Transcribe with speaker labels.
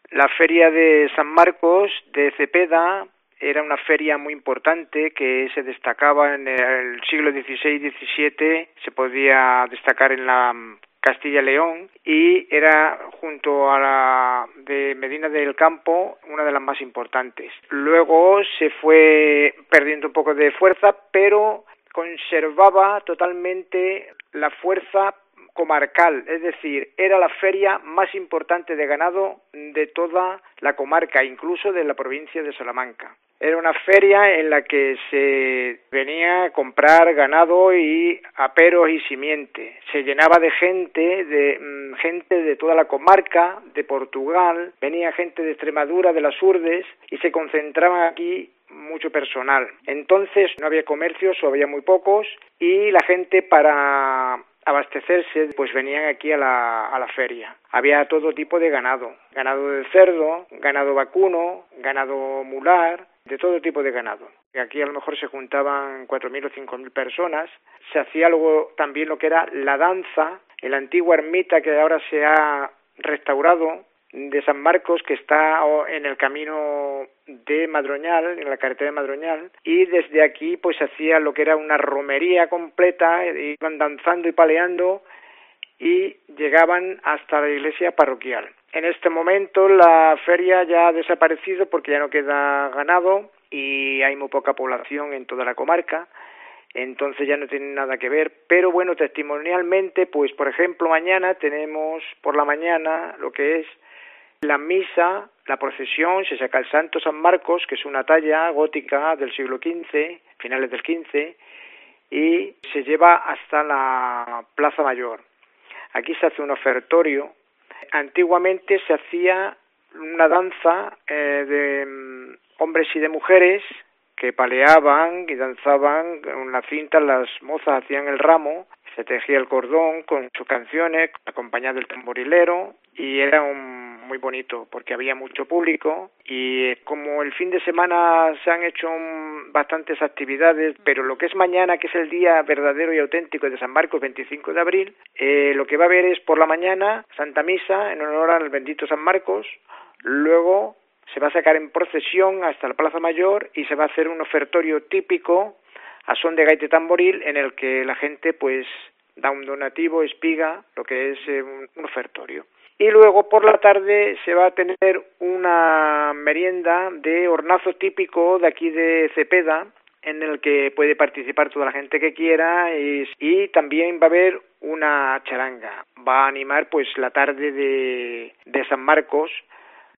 Speaker 1: La feria de San Marcos de Cepeda era una feria muy importante que se destacaba en el siglo XVI y XVII, se podía destacar en la Castilla y León, y era junto a la de Medina del Campo una de las más importantes. Luego se fue perdiendo un poco de fuerza, pero conservaba totalmente la fuerza comarcal, es decir, era la feria más importante de ganado de toda la comarca, incluso de la provincia de Salamanca. Era una feria en la que se venía a comprar ganado y aperos y simiente. Se llenaba de gente de toda la comarca, de Portugal, venía gente de Extremadura, de las Urdes, y se concentraban aquí mucho personal. Entonces no había comercios o había muy pocos, y la gente para abastecerse pues venían aquí a la feria. Había todo tipo de ganado de cerdo, ganado vacuno, ganado mular, de todo tipo de ganado. Aquí a lo mejor se juntaban 4.000 o 5.000 personas. Se hacía luego también lo que era la danza en la antigua ermita que ahora se ha restaurado de San Marcos, que está en el camino de Madroñal, en la carretera de Madroñal, y desde aquí pues se hacía lo que era una romería completa, iban danzando y paleando y llegaban hasta la iglesia parroquial. En este momento la feria ya ha desaparecido porque ya no queda ganado y hay muy poca población en toda la comarca, entonces ya no tiene nada que ver, pero bueno, testimonialmente, pues por ejemplo mañana tenemos por la mañana lo que es la misa, la procesión, se saca el Santo San Marcos, que es una talla gótica del siglo XV, finales del XV, y se lleva hasta la Plaza Mayor. Aquí se hace un ofertorio. Antiguamente se hacía una danza de hombres y de mujeres que paleaban y danzaban con la cinta, las mozas hacían el ramo, se tejía el cordón con sus canciones, acompañado del tamborilero, y era muy bonito porque había mucho público, y como el fin de semana se han hecho bastantes actividades, pero lo que es mañana, que es el día verdadero y auténtico de San Marcos, 25 de abril, lo que va a haber es por la mañana Santa Misa en honor al bendito San Marcos, luego se va a sacar en procesión hasta la Plaza Mayor y se va a hacer un ofertorio típico a son de gaita y tamboril en el que la gente pues da un donativo, espiga, lo que es un ofertorio. Y luego por la tarde se va a tener una merienda de hornazo típico de aquí de Cepeda, en el que puede participar toda la gente que quiera, y también va a haber una charanga. Va a animar pues la tarde de San Marcos